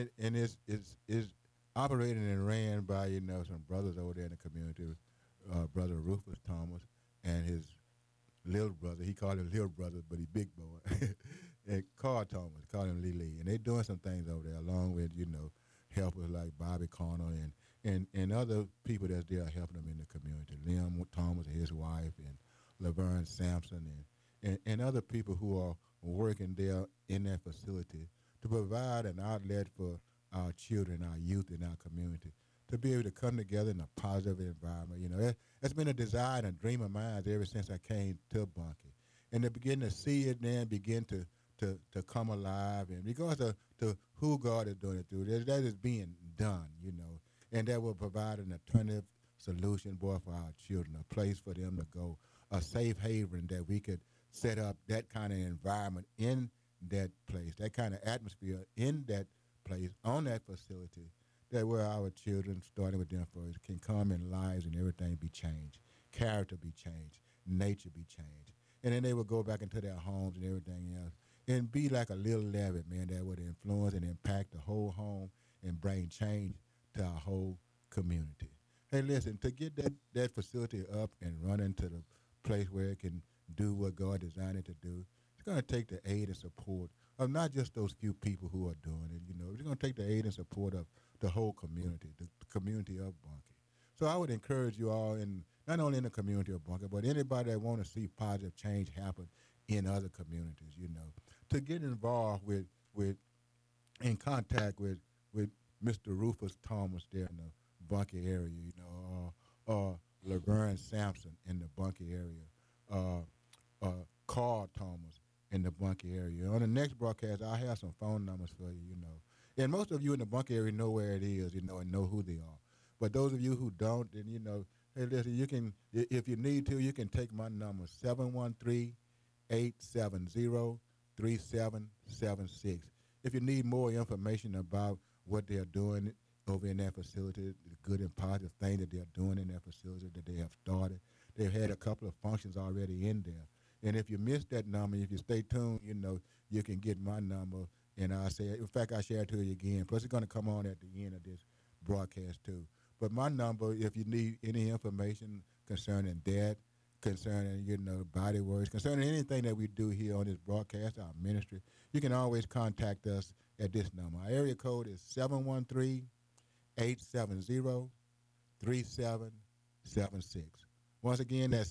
it's operated and ran by, you know, some brothers over there in the community, Brother Rufus Thomas and his little brother. He called him little brother, but he big boy. And Carl Thomas, call him Lee. And they doing some things over there along with, you know, helpers like Bobby Connor and other people that's there helping them in the community. Liam Thomas and his wife and Laverne Sampson and other people who are working there in that facility to provide an outlet for our children, our youth in our community, to be able to come together in a positive environment. You know, that's been a desire and a dream of mine ever since I came to Bunkie. And to begin to see it then begin to come alive, and because of to who God is doing it through, that is being done, you know, and that will provide an alternative solution, boy, for our children, a place for them to go, a safe haven that we could set up that kind of environment in that place, that kind of atmosphere in that place, on that facility, that where our children, starting with them first, can come in lives and everything be changed, character be changed, nature be changed. And then they will go back into their homes and everything else and be like a little Levitt, man, that would influence and impact the whole home and bring change to our whole community. Hey, listen, to get that facility up and running to the place where it can do what God designed it to do, it's going to take the aid and support of not just those few people who are doing it. You know, it's going to take the aid and support of the whole community, the community of Bunkie. So I would encourage you all, not only in the community of Bunkie, but anybody that want to see positive change happen in other communities, you know, to get involved with in contact with Mr. Rufus Thomas there in the Bunkie area, you know, or Laverne Sampson in the Bunkie area, Carl Thomas in the Bunkie area. On the next broadcast, I'll have some phone numbers for you, you know. And most of you in the Bunkie area know where it is, you know, and know who they are. But those of you who don't, then, you know, hey, listen, you can, if you need to, you can take my number, 713-870-3776. If you need more information about what they're doing over in that facility, the good and positive thing that they're doing in that facility that they have started, they've had a couple of functions already in there. And if you miss that number, if you stay tuned, you know, you can get my number. And I'll say, in fact, I'll share it to you again. Plus, it's going to come on at the end of this broadcast, too. But my number, if you need any information concerning that, concerning, you know, body words, concerning anything that we do here on this broadcast, our ministry, you can always contact us at this number. Our area code is 713-870-3776. Once again, that's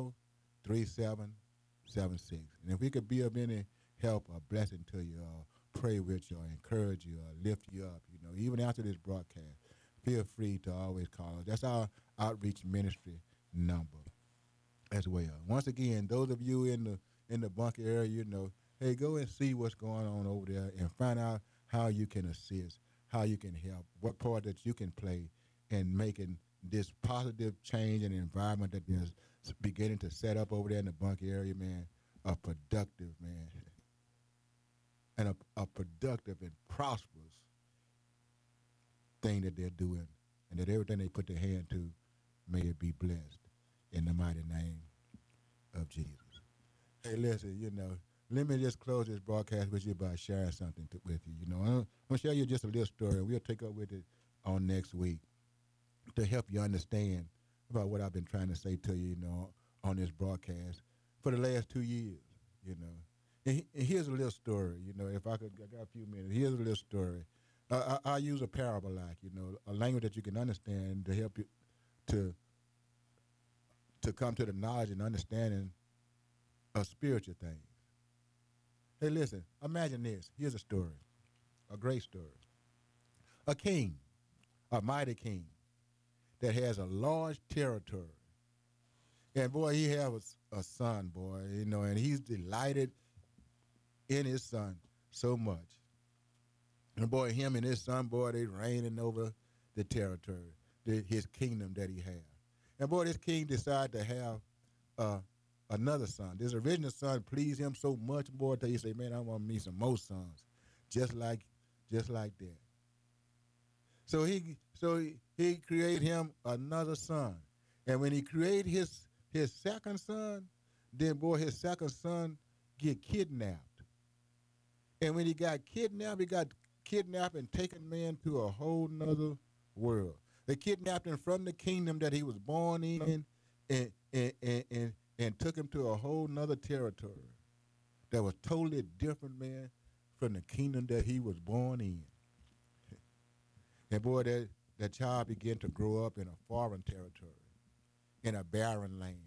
713-870-3776. And if we could be of any help or blessing to you all, pray with you or encourage you or lift you up, you know, even after this broadcast, feel free to always call us. That's our outreach ministry number as well. Once again, those of you in the Bunker area, you know, hey, go and see what's going on over there and find out how you can assist, how you can help, what part that you can play in making this positive change in the environment that is beginning to set up over there in the Bunker area, man, a productive, man, and a productive and prosperous thing that they're doing, and that everything they put their hand to, may it be blessed in the mighty name of Jesus. Hey, listen, you know, let me just close this broadcast with you by sharing something with you. You know, I'm going to share you just a little story. We'll take up with it on next week to help you understand about what I've been trying to say to you, you know, on this broadcast for the last 2 years, you know. And here's a little story, you know, if I got a few minutes. Here's a little story. I use a parable, like, you know, a language that you can understand to help you to come to the knowledge and understanding of spiritual things. Hey, listen, imagine this. Here's a story, a great story. A king, a mighty king, that has a large territory. And, boy, he has a son, boy, you know, and he's delighted in his son so much. And, boy, him and his son, boy, they reigning over the territory, his kingdom that he has. And, boy, this king decided to have another son. This original son pleased him so much, boy, that he said, man, I want me some more sons, just like that. So he created him another son. And when he created his second son, then, boy, his second son get kidnapped. And when he got kidnapped and taken, man, to a whole nother world. They kidnapped him from the kingdom that he was born in and took him to a whole nother territory that was totally different, man, from the kingdom that he was born in. And, boy, that child began to grow up in a foreign territory, in a barren land,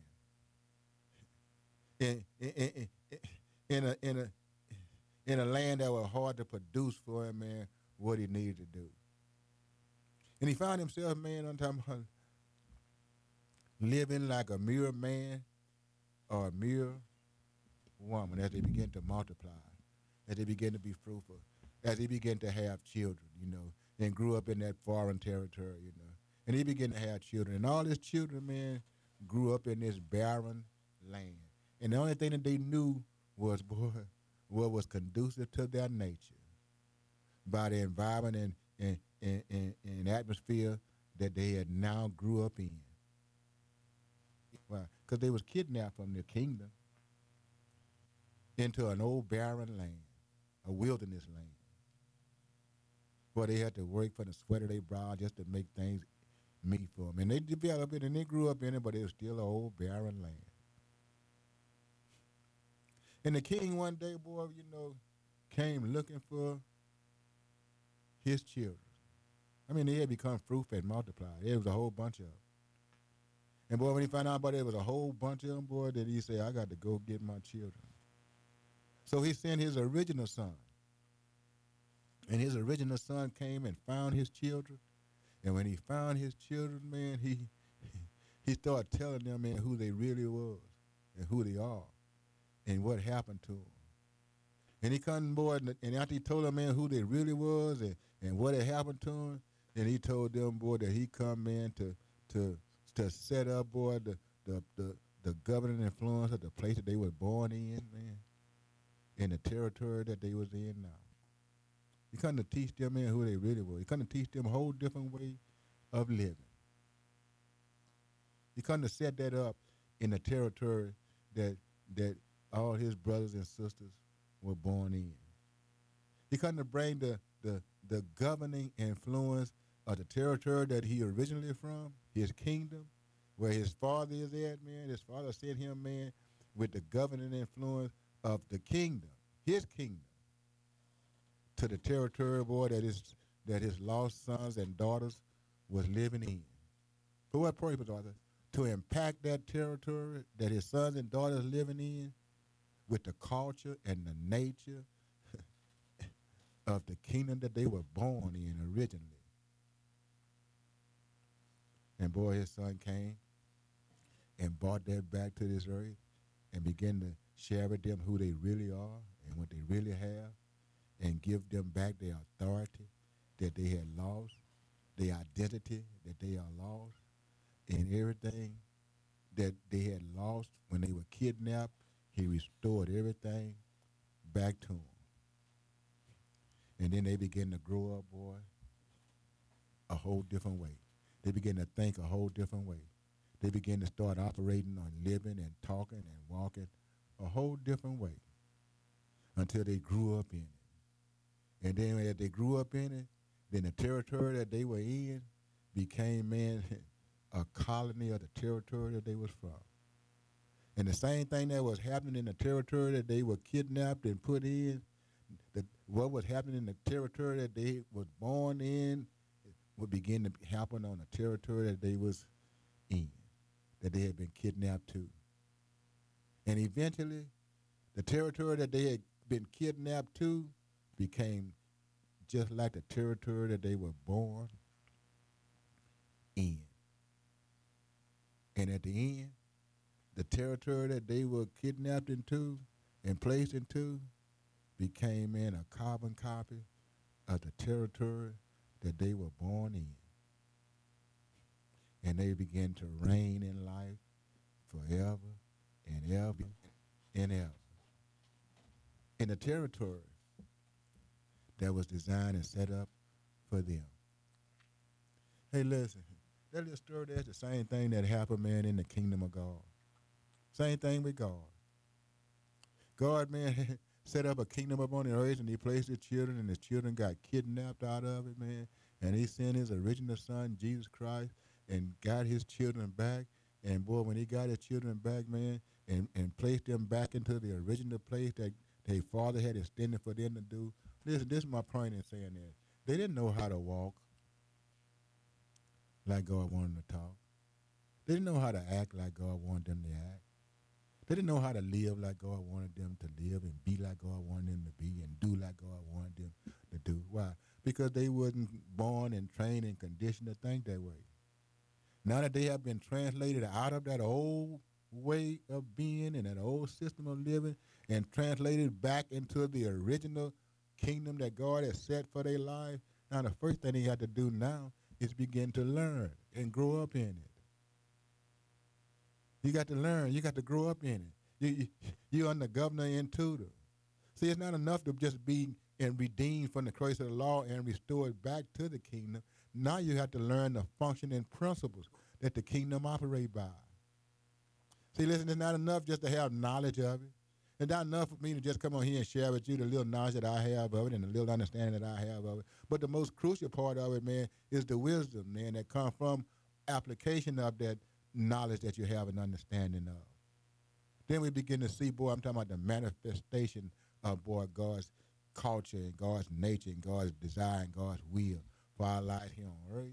in a land that was hard to produce for him, man, what he needed to do. And he found himself, man, on time living like a mere man or a mere woman as they begin to multiply, as they begin to be fruitful, as he began to have children, you know, and grew up in that foreign territory, you know. And he began to have children. And all his children, man, grew up in this barren land. And the only thing that they knew was, boy, what was conducive to their nature by the environment and atmosphere that they had now grew up in. Why? Because they was kidnapped from their kingdom into an old barren land, a wilderness land, where they had to work for the sweat of their brow just to make things meet for them. And they developed it and they grew up in it, but it was still an old barren land. And the king one day, boy, you know, came looking for his children. I mean, they had become fruitful and multiplied. There was a whole bunch of them. And, boy, when he found out about it, there was a whole bunch of them, boy, that he said, I got to go get my children. So he sent his original son. And his original son came and found his children. And when he found his children, man, he started telling them, man, who they really was and who they are and what happened to them. And he come, boy, and after he told them, man, who they really was and what had happened to them, then he told them, boy, that he come, man, to set up, boy, the governing influence of the place that they was born in, man, in the territory that they was in now. He come to teach them, man, who they really were. He come to teach them a whole different way of living. He come to set that up in the territory that all his brothers and sisters were born in. He come to bring the governing influence of the territory that he originally from, his kingdom, where his father is at, man. His father sent him, man, with the governing influence of the kingdom, his kingdom, to the territory, boy, that his lost sons and daughters was living in. For what purpose, Arthur? To impact that territory that his sons and daughters living in with the culture and the nature of the kingdom that they were born in originally. And boy, his son came and brought that back to this earth and began to share with them who they really are and what they really have and give them back their authority that they had lost, their identity that they are lost, and everything that they had lost when they were kidnapped. He restored everything back to them. And then they began to grow up, boy, a whole different way. They began to think a whole different way. They began to start operating on living and talking and walking a whole different way until they grew up in it. And then as they grew up in it, then the territory that they were in became, man, a colony of the territory that they was from. And the same thing that was happening in the territory that they were kidnapped and put in, what was happening in the territory that they was born in would begin to happen on the territory that they was in, that they had been kidnapped to. And eventually, the territory that they had been kidnapped to became just like the territory that they were born in. And at the end, the territory that they were kidnapped into and placed into became, man, a carbon copy of the territory that they were born in. And they began to reign in life forever and ever and ever in a territory that was designed and set up for them. Hey, listen, that little story there's the same thing that happened, man, in the kingdom of God. Same thing with God. God, man, set up a kingdom up on the earth, and he placed his children, and his children got kidnapped out of it, man. And he sent his original son, Jesus Christ, and got his children back. And, boy, when he got his children back, man, and placed them back into the original place that their father had extended for them to do, listen, this is my point in saying that. They didn't know how to walk like God wanted them to talk. They didn't know how to act like God wanted them to act. They didn't know how to live like God wanted them to live and be like God wanted them to be and do like God wanted them to do. Why? Because they wasn't born and trained and conditioned to think that way. Now that they have been translated out of that old way of being and that old system of living and translated back into the original kingdom that God has set for their life, now the first thing they have to do now is begin to learn and grow up in it. You got to learn. You got to grow up in it. You're under governor and tutor. See, it's not enough to just be and redeemed from the curse of the law and restored back to the kingdom. Now you have to learn the function and principles that the kingdom operates by. See, listen, it's not enough just to have knowledge of it. It's not enough for me to just come on here and share with you the little knowledge that I have of it and the little understanding that I have of it. But the most crucial part of it, man, is the wisdom, man, that comes from application of that knowledge that you have an understanding of. Then we begin to see, boy, I'm talking about the manifestation of, boy, God's culture and God's nature and God's desire and God's will for our life here on earth,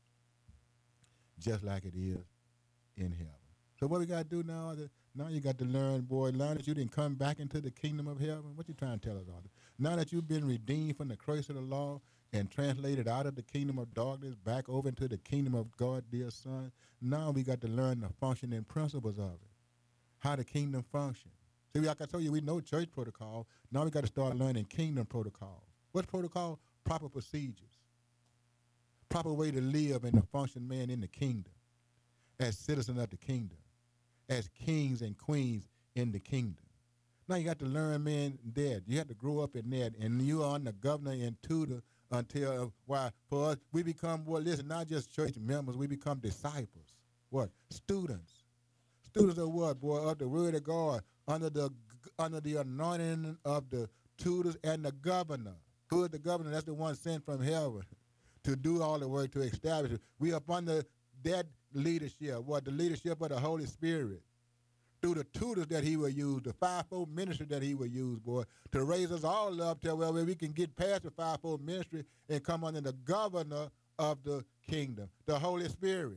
just like it is in heaven. So what we got to do now, now you got to learn, boy, now that you didn't come back into the kingdom of heaven, what you trying to tell us all? Now that you've been redeemed from the curse of the law and translated out of the kingdom of darkness back over into the kingdom of God, dear son, now we got to learn the function and principles of it, how the kingdom functions. See, like I told you, we know church protocol. Now we got to start learning kingdom protocol. What's protocol? Proper procedures. Proper way to live and to function, man, in the kingdom, as citizens of the kingdom, as kings and queens in the kingdom. Now you got to learn, man, that. You have to grow up in that, and you are the governor and tutor until, why, for us, we become, well, listen, not just church members, we become disciples. What? Students. Students of what, boy? Of the word of God, under the anointing of the tutors and the governor. Who is the governor? That's the one sent from heaven to do all the work, to establish it. We up under that leadership, what? The leadership of the Holy Spirit. Through the tutors that he will use, the fivefold ministry that he will use, boy, to raise us all up to where we can get past the fivefold ministry and come under the governor of the kingdom, the Holy Spirit.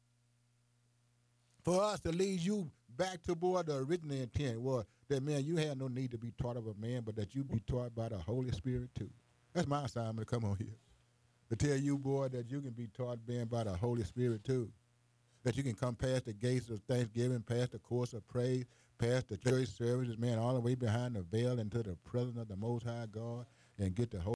For us to lead you back to, boy, the original intent was that, man, you had no need to be taught of a man, but that you be taught by the Holy Spirit too. That's my assignment to come on here. To tell you, boy, that you can be taught being by the Holy Spirit too. That you can come past the gates of thanksgiving, past the course of praise, past the church services, man, all the way behind the veil into the presence of the Most High God and get the